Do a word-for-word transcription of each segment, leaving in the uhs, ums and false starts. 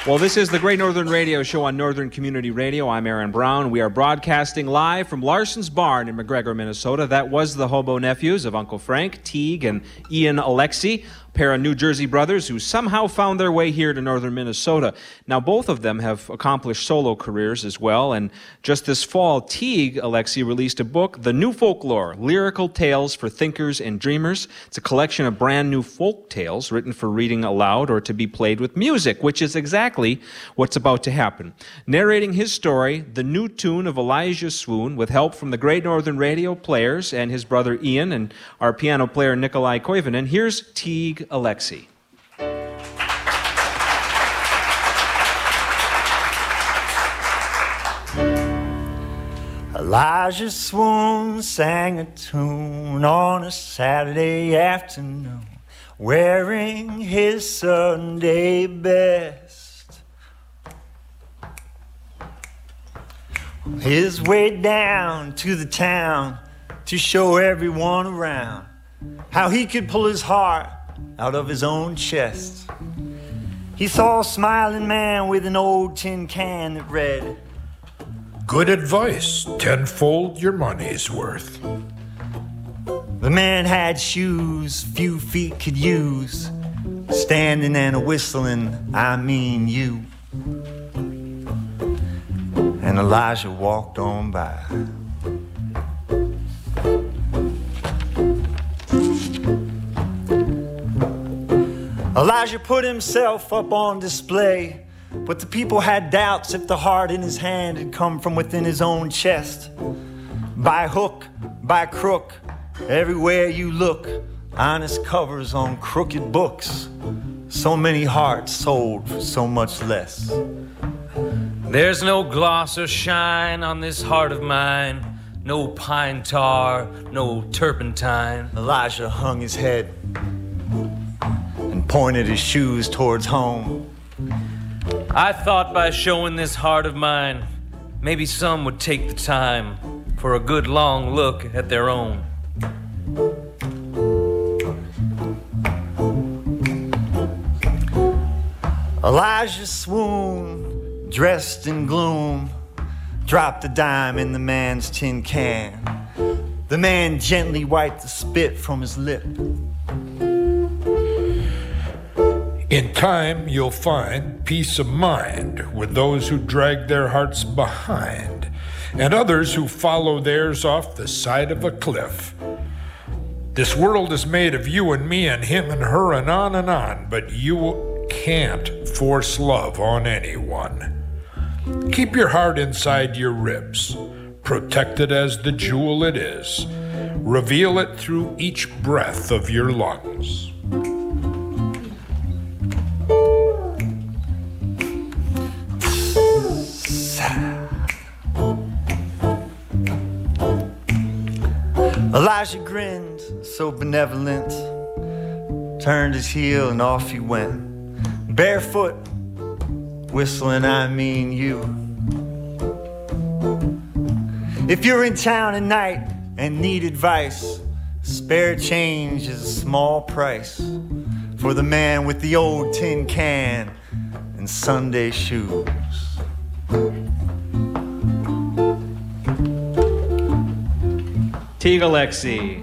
Well, this is the Great Northern Radio Show on Northern Community Radio. I'm Aaron Brown. We are broadcasting live from Larson's Barn in McGregor, Minnesota. That was the Hobo Nephews of Uncle Frank, Teague, and Ian Alexi, a pair of New Jersey brothers who somehow found their way here to northern Minnesota. Now, both of them have accomplished solo careers as well, and just this fall, Teague Alexi released a book, The New Folklore, Lyrical Tales for Thinkers and Dreamers. It's a collection of brand new folk tales written for reading aloud or to be played with music, which is exactly what's about to happen. Narrating his story, the new tune of Elijah Swoon, with help from the Great Northern Radio players and his brother Ian and our piano player Nikolai Koivunen. Here's Teague Alexi. Elijah Swoon sang a tune on a Saturday afternoon, wearing his Sunday best. On his way down to the town to show everyone around how he could pull his heart out of his own chest. He saw a smiling man with an old tin can that read, "Good advice, tenfold your money's worth." The man had shoes few feet could use, standing and a whistling, I mean you. And Elijah walked on by. Elijah put himself up on display, but the people had doubts if the heart in his hand had come from within his own chest. By hook, by crook, everywhere you look, honest covers on crooked books. So many hearts sold for so much less. There's no gloss or shine on this heart of mine, no pine tar, no turpentine. Elijah hung his head and pointed his shoes towards home. I thought by showing this heart of mine, maybe some would take the time for a good long look at their own. Elijah Swoon, dressed in gloom, dropped a dime in the man's tin can. The man gently wiped the spit from his lip. In time, you'll find peace of mind with those who drag their hearts behind, and others who follow theirs off the side of a cliff. This world is made of you and me and him and her and on and on, but you can't force love on anyone. Keep your heart inside your ribs, protect it as the jewel it is. Reveal it through each breath of your lungs. Elijah grinned, so benevolent, turned his heel and off he went, barefoot, whistling I mean you. If you're in town at night and need advice, spare change is a small price for the man with the old tin can and Sunday shoes. Teague Alexi.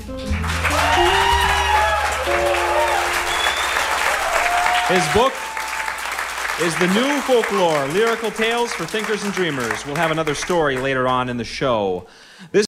His book is The New Folklore, Lyrical Tales for Thinkers and Dreamers. We'll have another story later on in the show. This